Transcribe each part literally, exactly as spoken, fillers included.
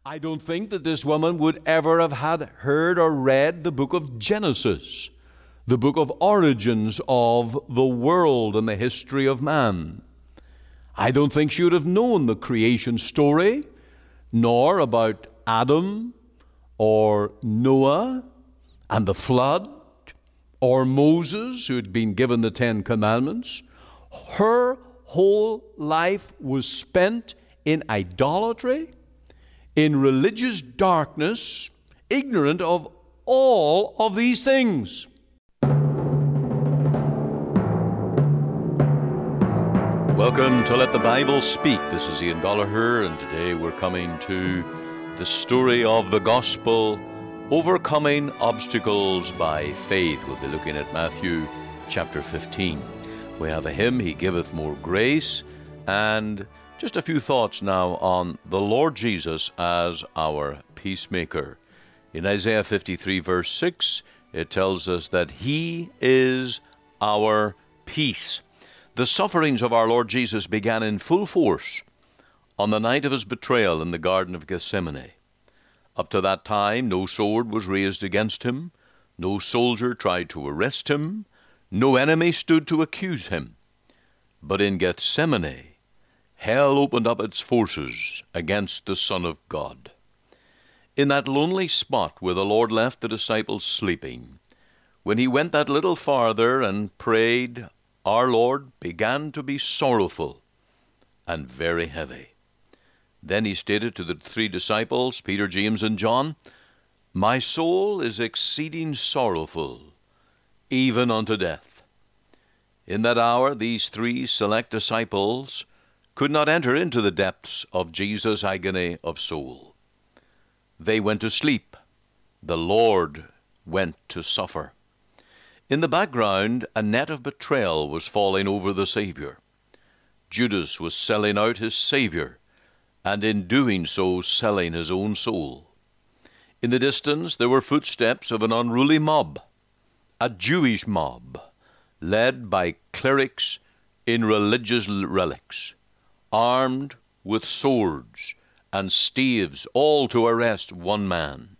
I don't think that this woman would ever have had heard or read the book of Genesis, the book of origins of the world and the history of man. I don't think she would have known the creation story, nor about Adam or Noah and the flood, or Moses, who had been given the Ten Commandments. Her whole life was spent in idolatry, in religious darkness, ignorant of all of these things. Welcome to Let the Bible Speak. This is Ian Gallagher, and today we're coming to the story of the gospel, overcoming obstacles by faith. We'll be looking at Matthew chapter fifteen. We have a hymn, He Giveth More Grace, and just a few thoughts now on the Lord Jesus as our peacemaker. In Isaiah fifty-three verse six, it tells us that He is our peace. The sufferings of our Lord Jesus began in full force on the night of His betrayal in the Garden of Gethsemane. Up to that time, no sword was raised against Him, no soldier tried to arrest Him, no enemy stood to accuse Him. But in Gethsemane, hell opened up its forces against the Son of God. In that lonely spot where the Lord left the disciples sleeping, when He went that little farther and prayed, our Lord began to be sorrowful and very heavy. Then He stated to the three disciples, Peter, James, and John, "My soul is exceeding sorrowful, even unto death." In that hour, these three select disciples could not enter into the depths of Jesus' agony of soul. They went to sleep. The Lord went to suffer. In the background, a net of betrayal was falling over the Savior. Judas was selling out his Savior, and in doing so, selling his own soul. In the distance, there were footsteps of an unruly mob, a Jewish mob, led by clerics in religious relics, armed with swords and staves, all to arrest one man.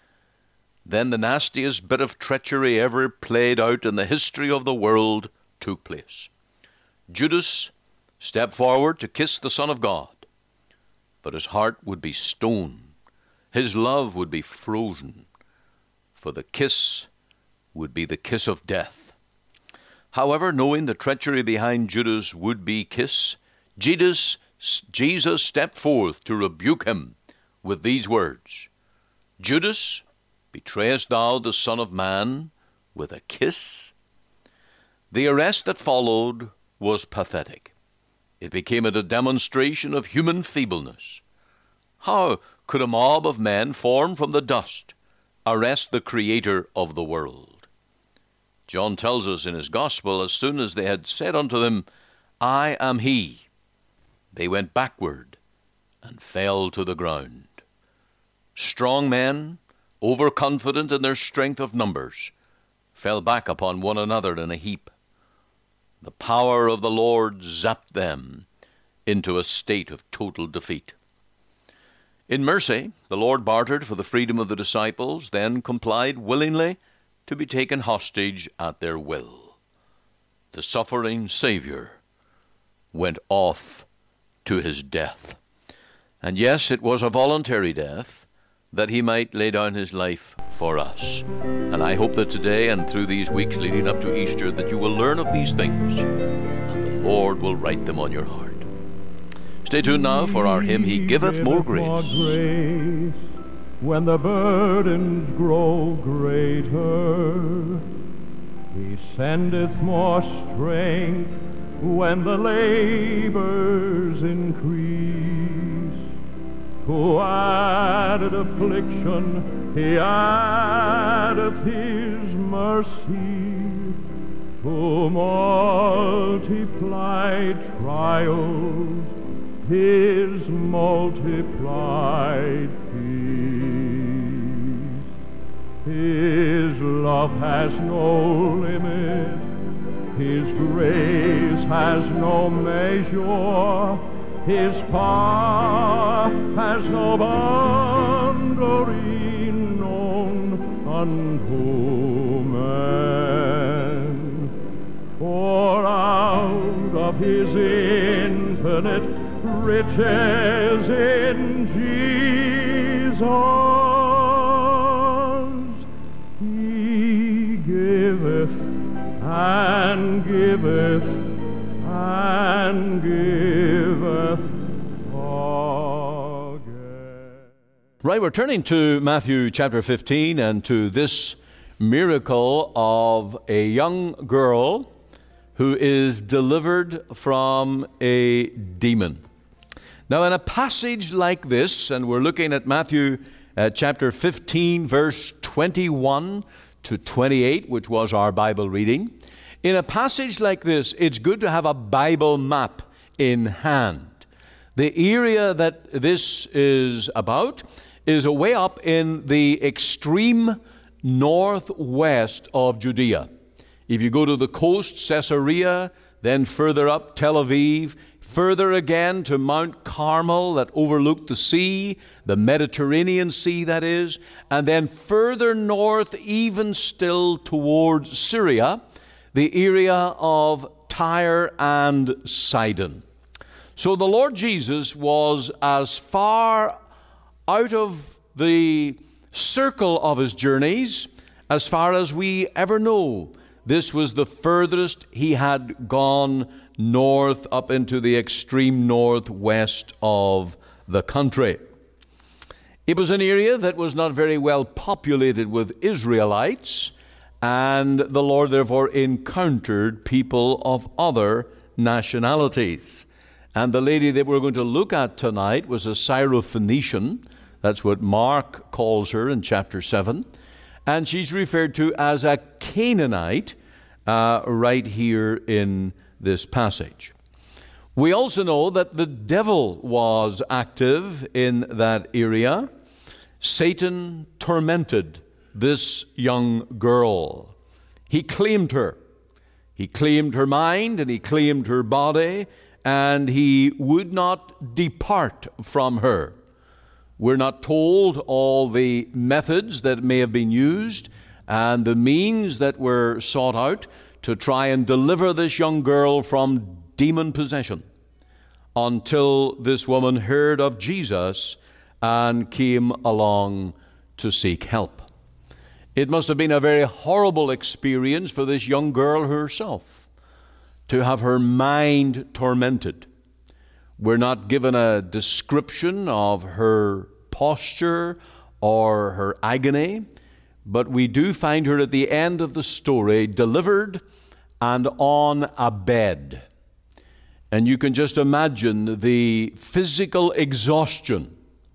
Then the nastiest bit of treachery ever played out in the history of the world took place. Judas stepped forward to kiss the Son of God, but his heart would be stone, his love would be frozen, for the kiss would be the kiss of death. However, knowing the treachery behind Judas' would-be kiss, Jesus, Jesus stepped forth to rebuke him with these words, "Judas, betrayest thou the Son of Man with a kiss?" The arrest that followed was pathetic. It became a demonstration of human feebleness. How could a mob of men formed from the dust arrest the Creator of the world? John tells us in his Gospel, as soon as they had said unto them, "I am He," they went backward and fell to the ground. Strong men, overconfident in their strength of numbers, fell back upon one another in a heap. The power of the Lord zapped them into a state of total defeat. In mercy, the Lord bartered for the freedom of the disciples, then complied willingly to be taken hostage at their will. The suffering Savior went off to His death. And yes, it was a voluntary death, that He might lay down His life for us. And I hope that today and through these weeks leading up to Easter that you will learn of these things, and the Lord will write them on your heart. Stay tuned now for our hymn, He Giveth More Grace. When the burdens grow greater, He sendeth more strength when the labors increase. To added affliction He addeth His mercy, to multiplied trials His multiplied peace. His love has no limit, His grace has no measure, His power has no boundary known unto man. For out of His infinite riches in Jesus, He giveth and giveth and giveth again. Right, we're turning to Matthew chapter fifteen and to this miracle of a young girl who is delivered from a demon. Now, in a passage like this, and we're looking at Matthew uh, chapter fifteen, verse twenty-one to twenty-eight, which was our Bible reading. In a passage like this, it's good to have a Bible map in hand. The area that this is about is a way up in the extreme northwest of Judea. If you go to the coast, Caesarea, then further up, Tel Aviv, further again to Mount Carmel that overlooked the sea, the Mediterranean Sea that is, and then further north, even still towards Syria, the area of Tyre and Sidon. So the Lord Jesus was as far out of the circle of His journeys as far as we ever know. This was the furthest He had gone north up into the extreme northwest of the country. It was an area that was not very well populated with Israelites, and the Lord therefore encountered people of other nationalities. And the lady that we're going to look at tonight was a Syrophoenician. That's what Mark calls her in chapter seven. And she's referred to as a Canaanite uh, right here in this passage. We also know that the devil was active in that area. Satan tormented this young girl. He claimed her. He claimed her mind and he claimed her body, and he would not depart from her. We're not told all the methods that may have been used and the means that were sought out to try and deliver this young girl from demon possession, until this woman heard of Jesus and came along to seek help. It must have been a very horrible experience for this young girl herself to have her mind tormented. We're not given a description of her posture or her agony, but we do find her at the end of the story delivered and on a bed. And you can just imagine the physical exhaustion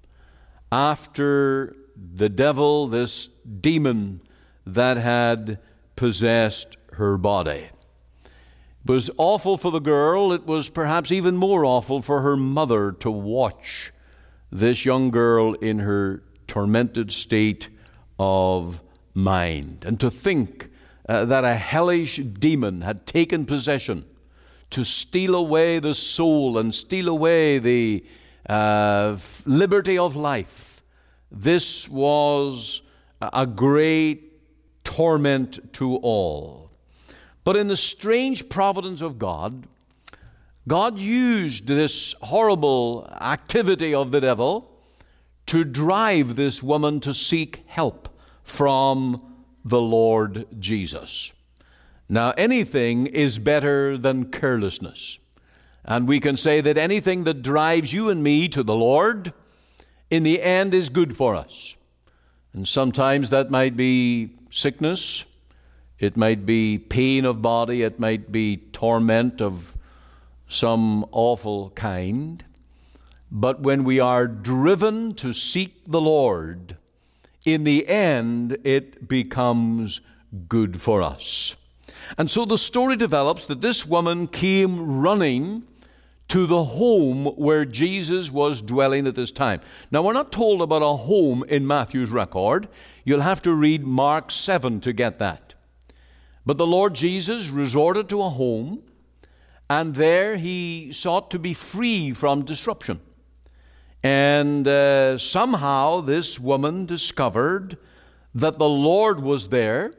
after the devil, this demon that had possessed her body. It was awful for the girl. It was perhaps even more awful for her mother to watch this young girl in her tormented state of mind, and to think uh, that a hellish demon had taken possession to steal away the soul and steal away the uh, liberty of life. This was a great torment to all. But in the strange providence of God, God used this horrible activity of the devil to drive this woman to seek help from the Lord Jesus. Now, anything is better than carelessness. And we can say that anything that drives you and me to the Lord, in the end, is good for us. And sometimes that might be sickness, it might be pain of body, it might be torment of some awful kind. But when we are driven to seek the Lord, in the end, it becomes good for us. And so the story develops that this woman came running to the home where Jesus was dwelling at this time. Now, we're not told about a home in Matthew's record. You'll have to read Mark seven to get that. But the Lord Jesus resorted to a home, and there he sought to be free from disruption. And uh, somehow this woman discovered that the Lord was there,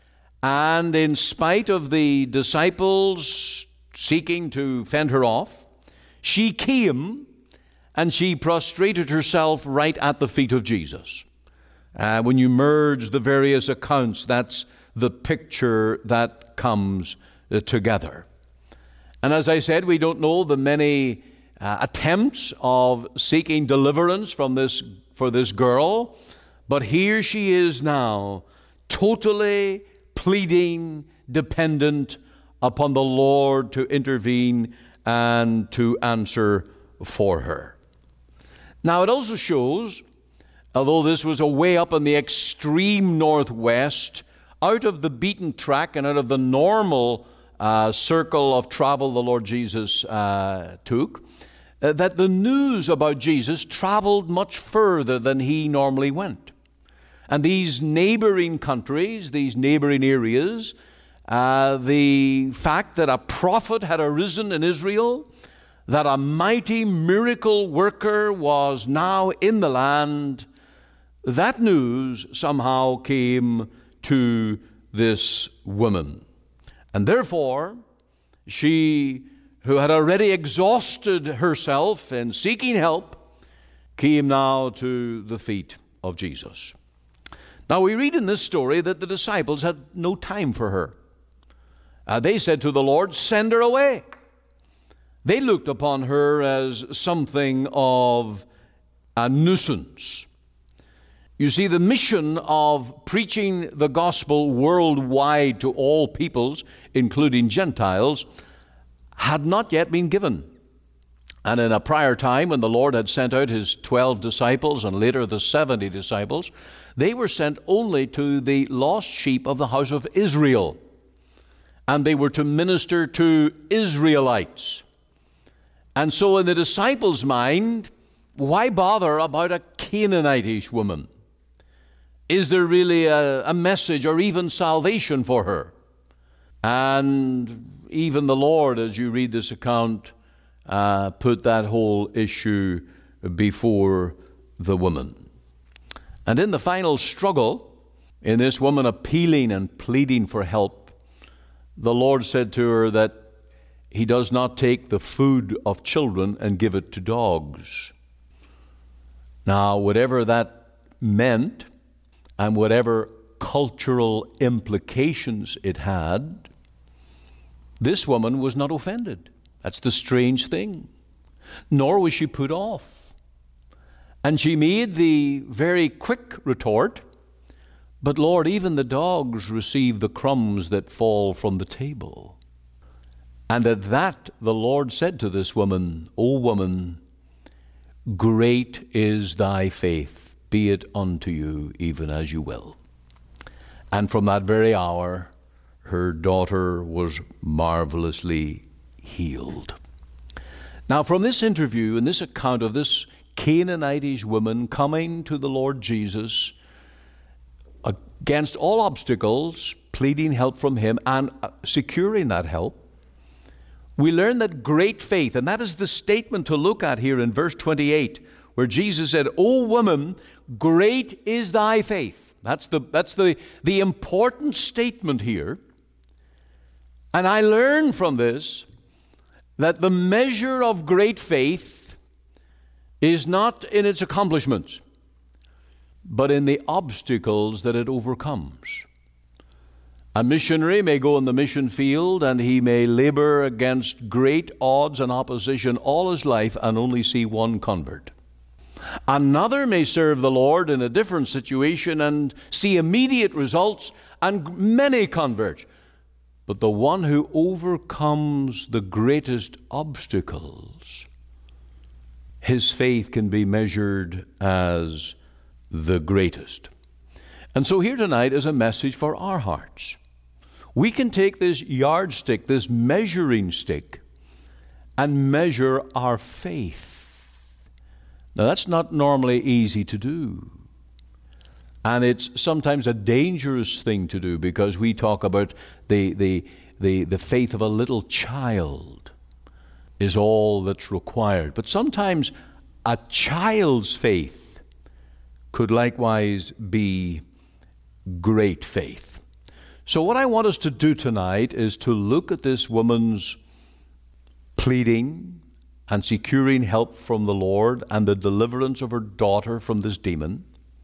and in spite of the disciples seeking to fend her off, she came and she prostrated herself right at the feet of Jesus. Uh, when you merge the various accounts, that's the picture that comes uh, together. And as I said, we don't know the many uh, attempts of seeking deliverance from this for this girl, but here she is now, totally pleading, dependent upon the Lord to intervene and to answer for her. Now, it also shows, although this was a way up in the extreme northwest, out of the beaten track and out of the normal uh, circle of travel the Lord Jesus uh, took, uh, that the news about Jesus traveled much further than he normally went. And these neighboring countries, these neighboring areas, uh, the fact that a prophet had arisen in Israel, that a mighty miracle worker was now in the land, that news somehow came to this woman. And therefore, she, who had already exhausted herself in seeking help, came now to the feet of Jesus. Now, we read in this story that the disciples had no time for her. Uh, they said to the Lord, "Send her away." They looked upon her as something of a nuisance. You see, the mission of preaching the gospel worldwide to all peoples, including Gentiles, had not yet been given. And in a prior time, when the Lord had sent out his twelve disciples and later the seventy disciples, they were sent only to the lost sheep of the house of Israel. And they were to minister to Israelites. And so in the disciples' mind, why bother about a Canaanitish woman? Is there really a, a message or even salvation for her? And even the Lord, as you read this account, uh, put that whole issue before the woman. And in the final struggle, in this woman appealing and pleading for help, the Lord said to her that he does not take the food of children and give it to dogs. Now, whatever that meant, and whatever cultural implications it had, this woman was not offended. That's the strange thing. Nor was she put off. And she made the very quick retort, "But Lord, even the dogs receive the crumbs that fall from the table." And at that the Lord said to this woman, "O woman, great is thy faith. Be it unto you even as you will." And from that very hour, her daughter was marvelously healed. Now, from this interview and this account of this Canaanitish woman coming to the Lord Jesus against all obstacles, pleading help from him and securing that help, we learn that great faith, and that is the statement to look at here in verse twenty-eight, where Jesus said, "O woman, great is thy faith." That's the, that's the, the important statement here. And I learn from this that the measure of great faith is not in its accomplishments, but in the obstacles that it overcomes. A missionary may go in the mission field and he may labor against great odds and opposition all his life and only see one convert. Another may serve the Lord in a different situation and see immediate results and many converts. But the one who overcomes the greatest obstacles, his faith can be measured as the greatest. And so here tonight is a message for our hearts. We can take this yardstick, this measuring stick, and measure our faith. Now, that's not normally easy to do. And it's sometimes a dangerous thing to do because we talk about the, the, the, the faith of a little child is all that's required. But sometimes a child's faith could likewise be great faith. So what I want us to do tonight is to look at this woman's pleading and securing help from the Lord and the deliverance of her daughter from this demon,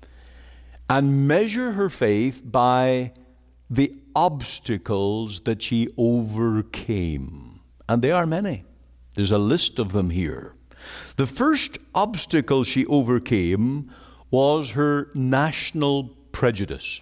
and measure her faith by the obstacles that she overcame. And they are many. There's a list of them here. The first obstacle she overcame was her national prejudice.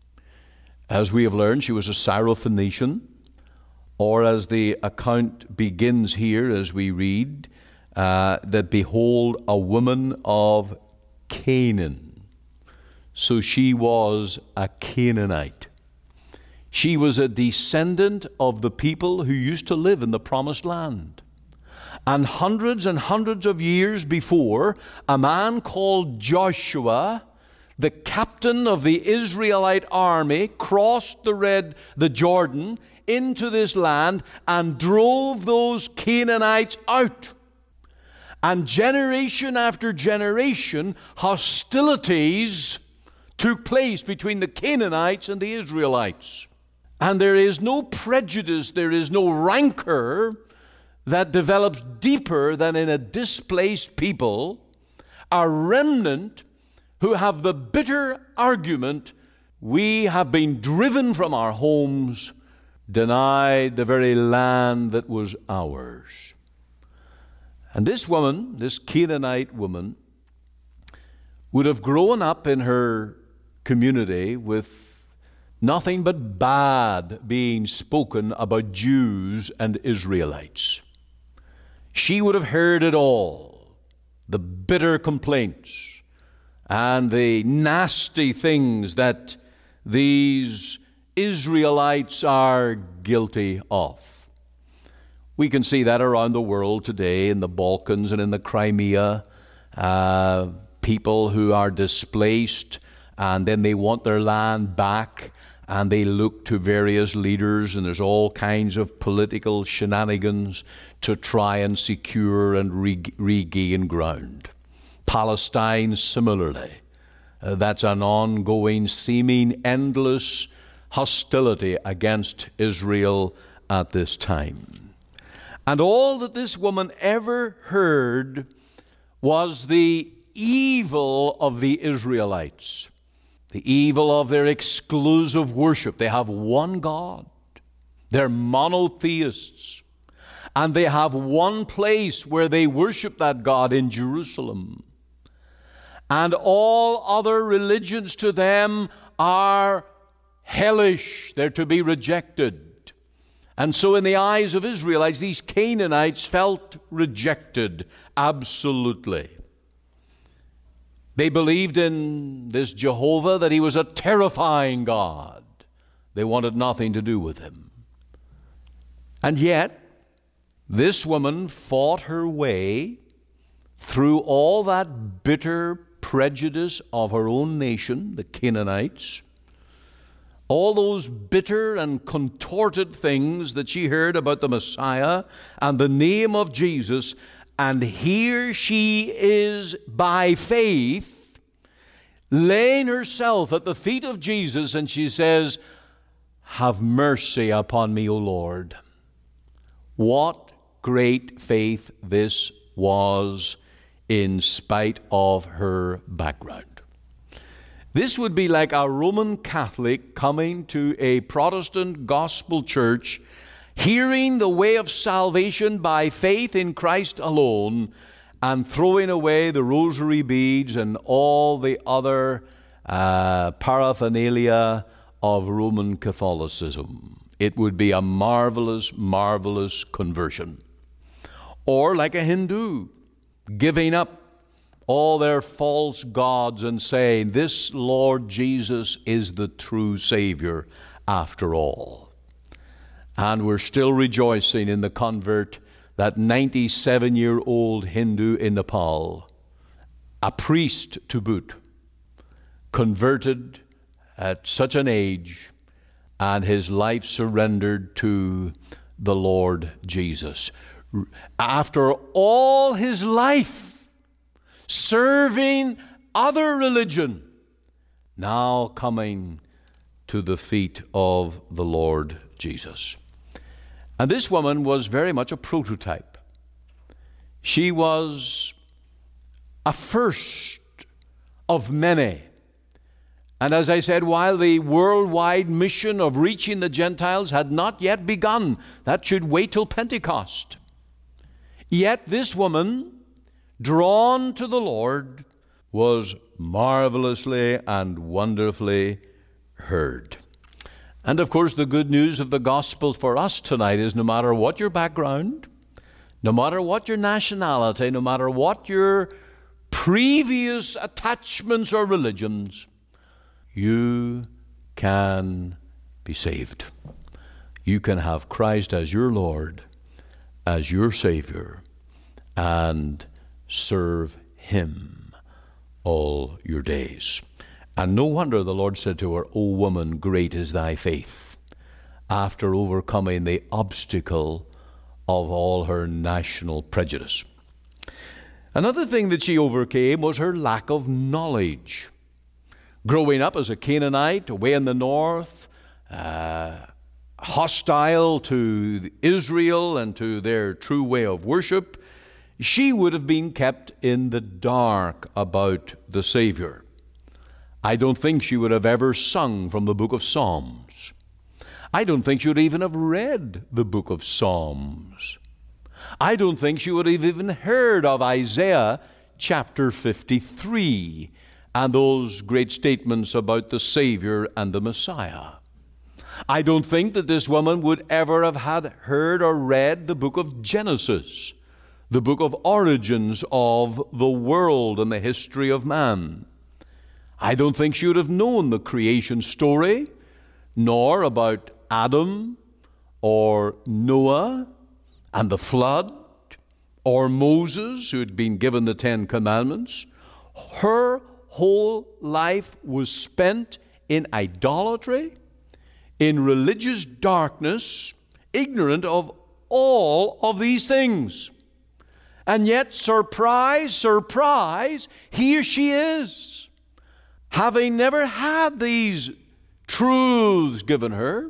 As we have learned, she was a Syrophoenician, or as the account begins here as we read, uh, that behold, a woman of Canaan. So she was a Canaanite. She was a descendant of the people who used to live in the Promised Land. And hundreds and hundreds of years before, a man called Joshua, the captain of the Israelite army, crossed the Red, the Jordan into this land and drove those Canaanites out. And generation after generation, hostilities took place between the Canaanites and the Israelites. And there is no prejudice, there is no rancor that develops deeper than in a displaced people, a remnant who have the bitter argument, we have been driven from our homes, denied the very land that was ours. And this woman, this Canaanite woman, would have grown up in her community with nothing but bad being spoken about Jews and Israelites. She would have heard it all, the bitter complaints and the nasty things that these Israelites are guilty of. We can see that around the world today, in the Balkans and in the Crimea, uh, people who are displaced and then they want their land back, and they look to various leaders, and there's all kinds of political shenanigans to try and secure and re- regain ground. Palestine, similarly. Uh, that's an ongoing, seeming endless hostility against Israel at this time. And all that this woman ever heard was the evil of the Israelites. The evil of their exclusive worship. They have one God. They're monotheists. And they have one place where they worship that God, in Jerusalem. And all other religions to them are hellish. They're to be rejected. And so in the eyes of Israelites, these Canaanites felt rejected absolutely. They believed in this Jehovah, that he was a terrifying God. They wanted nothing to do with him. And yet, this woman fought her way through all that bitter prejudice of her own nation, the Canaanites, all those bitter and contorted things that she heard about the Messiah and the name of Jesus. And here she is, by faith, laying herself at the feet of Jesus, and she says, "Have mercy upon me, O Lord." What great faith this was, in spite of her background. This would be like a Roman Catholic coming to a Protestant gospel church, hearing the way of salvation by faith in Christ alone, and throwing away the rosary beads and all the other uh, paraphernalia of Roman Catholicism. It would be a marvelous, marvelous conversion. Or like a Hindu, giving up all their false gods and saying, "This Lord Jesus is the true Savior after all." And we're still rejoicing in the convert, that ninety-seven-year-old Hindu in Nepal, a priest to boot, converted at such an age, and his life surrendered to the Lord Jesus. After all his life serving other religion, now coming to the feet of the Lord Jesus. And this woman was very much a prototype. She was a first of many. And as I said, while the worldwide mission of reaching the Gentiles had not yet begun, that should wait till Pentecost. Yet this woman, drawn to the Lord, was marvelously and wonderfully heard. And of course, the good news of the gospel for us tonight is no matter what your background, no matter what your nationality, no matter what your previous attachments or religions, you can be saved. You can have Christ as your Lord, as your Savior, and serve Him all your days. And no wonder the Lord said to her, O woman, great is thy faith, after overcoming the obstacle of all her national prejudice. Another thing that she overcame was her lack of knowledge. Growing up as a Canaanite away in the north, uh, hostile to Israel and to their true way of worship, she would have been kept in the dark about the Savior. I don't think she would have ever sung from the book of Psalms. I don't think she would even have read the book of Psalms. I don't think she would have even heard of Isaiah chapter fifty-three and those great statements about the Savior and the Messiah. I don't think that this woman would ever have had heard or read the book of Genesis, the book of origins of the world and the history of man. I don't think she would have known the creation story, nor about Adam or Noah and the flood, or Moses, who had been given the Ten Commandments. Her whole life was spent in idolatry, in religious darkness, ignorant of all of these things. And yet, surprise, surprise, here she is, having never had these truths given her.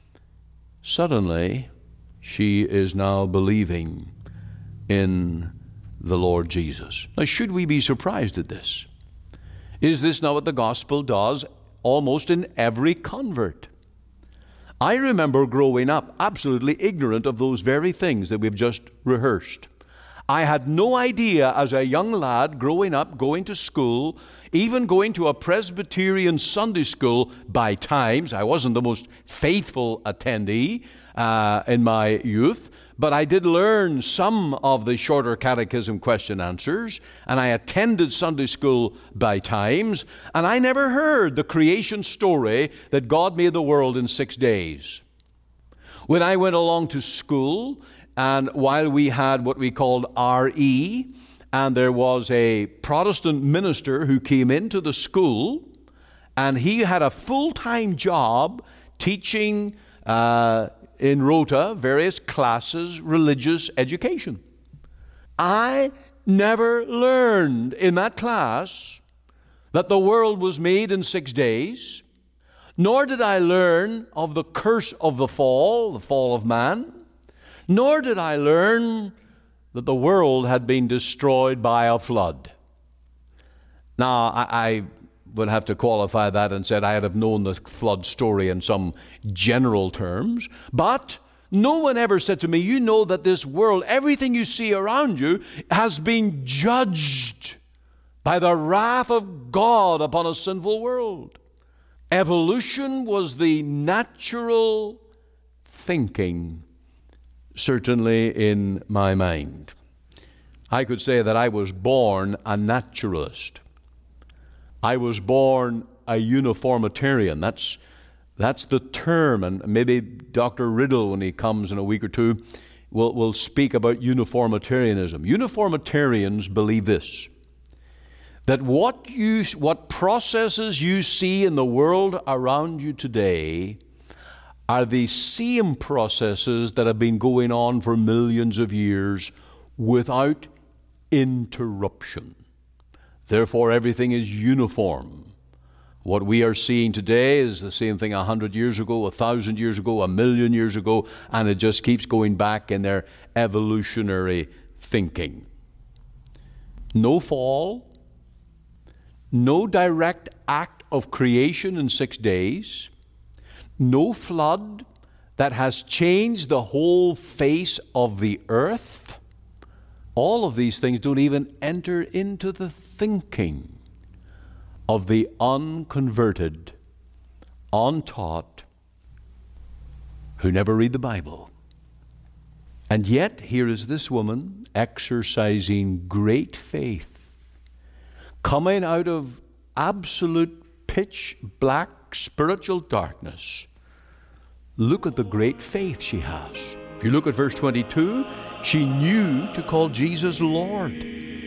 Suddenly, she is now believing in the Lord Jesus. Now, should we be surprised at this? Is this not what the gospel does almost in every convert? I remember growing up absolutely ignorant of those very things that we've just rehearsed. I had no idea as a young lad growing up, going to school, even going to a Presbyterian Sunday school by times. I wasn't the most faithful attendee uh, in my youth, but I did learn some of the shorter catechism question answers, and I attended Sunday school by times, and I never heard the creation story that God made the world in six days. When I went along to school, and while we had what we called R E, and there was a Protestant minister who came into the school, and he had a full-time job teaching uh, in Rota various classes, religious education. I never learned in that class that the world was made in six days, nor did I learn of the curse of the fall, the fall of man, nor did I learn that the world had been destroyed by a flood. Now, I, I would have to qualify that and said I'd have known the flood story in some general terms, but no one ever said to me, you know that this world, everything you see around you, has been judged by the wrath of God upon a sinful world. Evolution was the natural thinking, certainly in my mind. I could say that I was born a naturalist. I was born a uniformitarian. That's, that's the term, and maybe Doctor Riddle, when he comes in a week or two, will, will speak about uniformitarianism. Uniformitarians believe this, that what, you, what processes you see in the world around you today are the same processes that have been going on for millions of years without interruption. Therefore, everything is uniform. What we are seeing today is the same thing a hundred years ago, a thousand years ago, a million years ago, and it just keeps going back in their evolutionary thinking. No fall, no direct act of creation in six days, no flood that has changed the whole face of the earth. All of these things don't even enter into the thinking of the unconverted, untaught, who never read the Bible. And yet, here is this woman exercising great faith, coming out of absolute pitch black spiritual darkness. Look at the great faith she has. If you look at verse twenty-two, she knew to call Jesus Lord.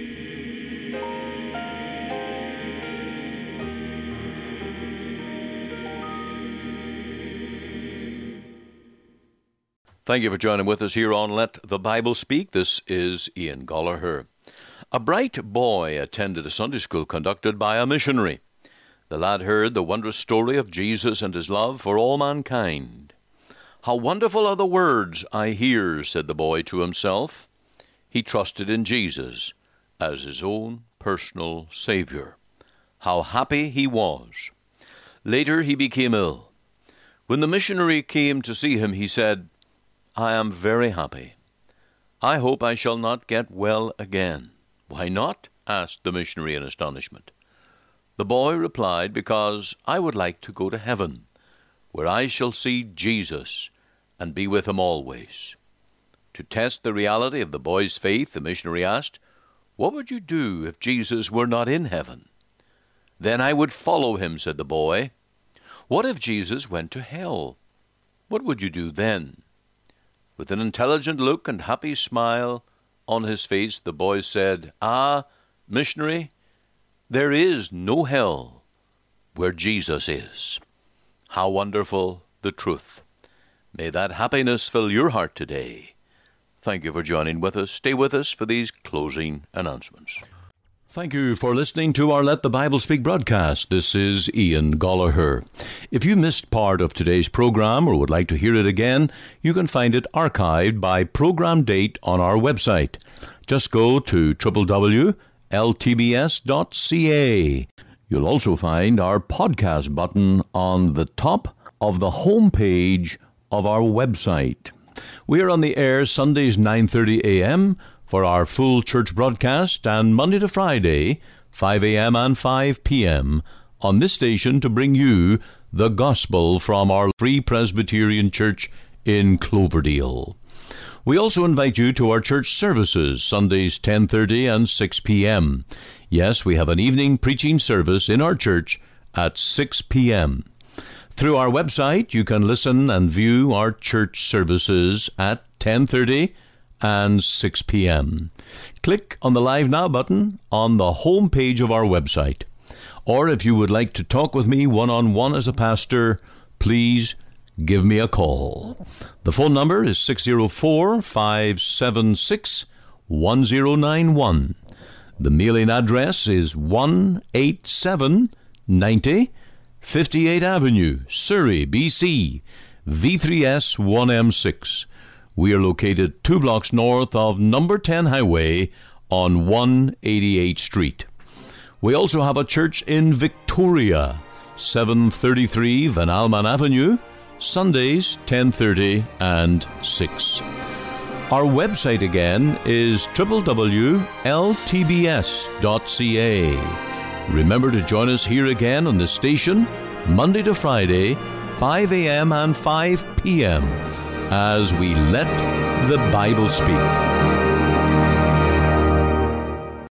Thank you for joining with us here on Let the Bible Speak. This is Ian Gollaher. A bright boy attended a Sunday school conducted by a missionary. The lad heard the wondrous story of Jesus and his love for all mankind. "How wonderful are the words I hear," said the boy to himself. He trusted in Jesus as his own personal Savior. How happy he was. Later he became ill. When the missionary came to see him, he said, "I am very happy. I hope I shall not get well again." "Why not?" asked the missionary in astonishment. The boy replied, "Because I would like to go to heaven, where I shall see Jesus and be with him always." To test the reality of the boy's faith, the missionary asked, "What would you do if Jesus were not in heaven?" "Then I would follow him," said the boy. "What if Jesus went to hell? What would you do then?" With an intelligent look and happy smile on his face, the boy said, "Ah, missionary, there is no hell where Jesus is." How wonderful the truth. May that happiness fill your heart today. Thank you for joining with us. Stay with us for these closing announcements. Thank you for listening to our Let the Bible Speak broadcast. This is Ian Gollaher. If you missed part of today's program or would like to hear it again, you can find it archived by program date on our website. Just go to w w w dot l t b s dot c a. You'll also find our podcast button on the top of the home page of our website. We are on the air Sundays nine thirty a.m., for our full church broadcast, and Monday to Friday, five a.m. and five p.m. on this station to bring you the gospel from our Free Presbyterian Church in Cloverdale. We also invite you to our church services, Sundays ten thirty and six p.m. Yes, we have an evening preaching service in our church at six p.m. Through our website, you can listen and view our church services at ten thirty and six p.m. Click on the Live Now button on the home page of our website. Or if you would like to talk with me one-on-one as a pastor, please give me a call. The phone number is six oh four, five seven six, one oh nine one. The mailing address is one eighty-seven ninety fifty-eighth Avenue, Surrey, B C, V three S one M six. We are located two blocks north of number ten Highway on one eighty-eighth Street. We also have a church in Victoria, seven thirty-three Van Alman Avenue, Sundays ten thirty and six. Our website again is w w w dot l t b s dot c a. Remember to join us here again on the station, Monday to Friday, five a.m. and five p.m., as we let the Bible speak.